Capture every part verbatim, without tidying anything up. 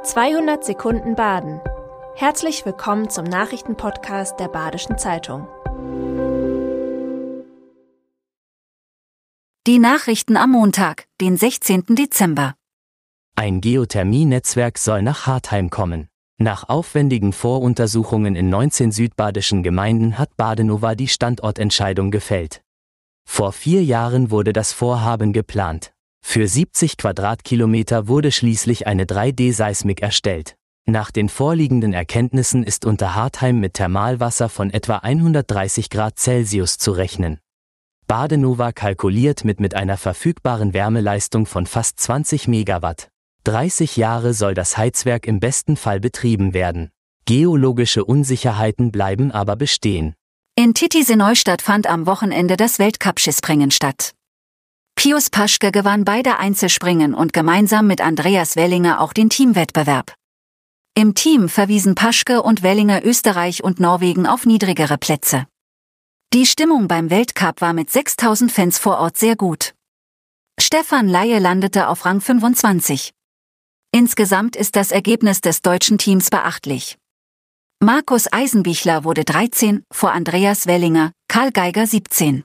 zweihundert Sekunden Baden. Herzlich willkommen zum Nachrichtenpodcast der Badischen Zeitung. Die Nachrichten am Montag, den sechzehnten Dezember. Ein Geothermie-Netzwerk soll nach Hartheim kommen. Nach aufwendigen Voruntersuchungen in neunzehn südbadischen Gemeinden hat Badenova die Standortentscheidung gefällt. Vor vier Jahren wurde das Vorhaben geplant. Für siebzig Quadratkilometer wurde schließlich eine drei D-Seismik erstellt. Nach den vorliegenden Erkenntnissen ist unter Hartheim mit Thermalwasser von etwa hundertdreißig Grad Celsius zu rechnen. Badenova kalkuliert mit mit einer verfügbaren Wärmeleistung von fast zwanzig Megawatt. dreißig Jahre soll das Heizwerk im besten Fall betrieben werden. Geologische Unsicherheiten bleiben aber bestehen. In Titisee-Neustadt fand am Wochenende das Weltcup-Skispringen statt. Pius Paschke gewann beide Einzelspringen und gemeinsam mit Andreas Wellinger auch den Teamwettbewerb. Im Team verwiesen Paschke und Wellinger Österreich und Norwegen auf niedrigere Plätze. Die Stimmung beim Weltcup war mit sechstausend Fans vor Ort sehr gut. Stefan Laie landete auf Rang fünfundzwanzig. Insgesamt ist das Ergebnis des deutschen Teams beachtlich. Markus Eisenbichler wurde dreizehn, vor Andreas Wellinger, Karl Geiger siebzehn.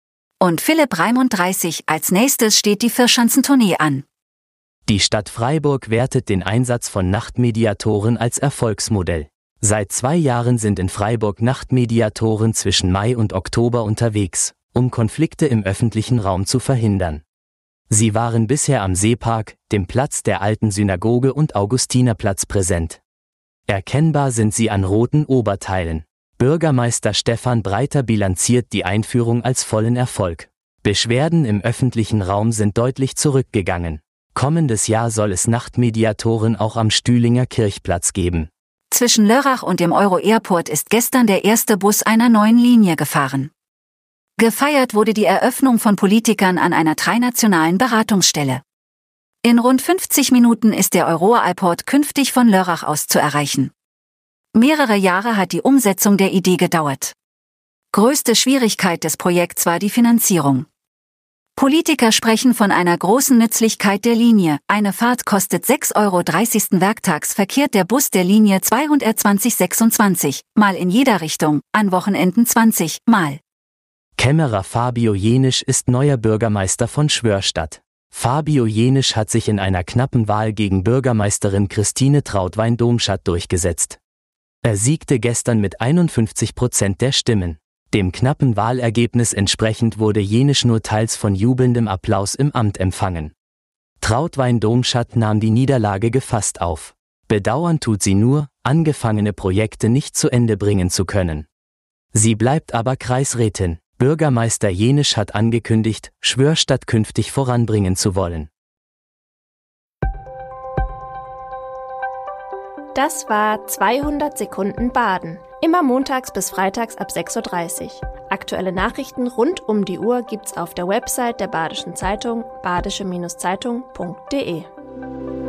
Und Philipp Raimund dreißig, als nächstes steht die Vierschanzentournee an. Die Stadt Freiburg wertet den Einsatz von Nachtmediatoren als Erfolgsmodell. Seit zwei Jahren sind in Freiburg Nachtmediatoren zwischen Mai und Oktober unterwegs, um Konflikte im öffentlichen Raum zu verhindern. Sie waren bisher am Seepark, dem Platz der alten Synagoge und Augustinerplatz präsent. Erkennbar sind sie an roten Oberteilen. Bürgermeister Stefan Breiter bilanziert die Einführung als vollen Erfolg. Beschwerden im öffentlichen Raum sind deutlich zurückgegangen. Kommendes Jahr soll es Nachtmediatoren auch am Stühlinger Kirchplatz geben. Zwischen Lörrach und dem Euro-Airport ist gestern der erste Bus einer neuen Linie gefahren. Gefeiert wurde die Eröffnung von Politikern an einer dreinationalen Beratungsstelle. In rund fünfzig Minuten ist der Euro-Airport künftig von Lörrach aus zu erreichen. Mehrere Jahre hat die Umsetzung der Idee gedauert. Größte Schwierigkeit des Projekts war die Finanzierung. Politiker sprechen von einer großen Nützlichkeit der Linie. Eine Fahrt kostet sechs Euro. dreißigsten Werktags verkehrt der Bus der Linie zweihundertzwanzig sechsundzwanzig, mal in jeder Richtung, an Wochenenden zwanzig, mal. Kämmerer Fabio Jenisch ist neuer Bürgermeister von Schwörstadt. Fabio Jenisch hat sich in einer knappen Wahl gegen Bürgermeisterin Christine Trautwein-Domschat durchgesetzt. Er siegte gestern mit einundfünfzig Prozent der Stimmen. Dem knappen Wahlergebnis entsprechend wurde Jenisch nur teils von jubelndem Applaus im Amt empfangen. Trautwein-Domschat nahm die Niederlage gefasst auf. Bedauern tut sie nur, angefangene Projekte nicht zu Ende bringen zu können. Sie bleibt aber Kreisrätin. Bürgermeister Jenisch hat angekündigt, Schwörstadt künftig voranbringen zu wollen. Das war zweihundert Sekunden Baden. Immer montags bis freitags ab sechs Uhr dreißig. Aktuelle Nachrichten rund um die Uhr gibt's auf der Website der Badischen Zeitung badische Zeitung punkt de.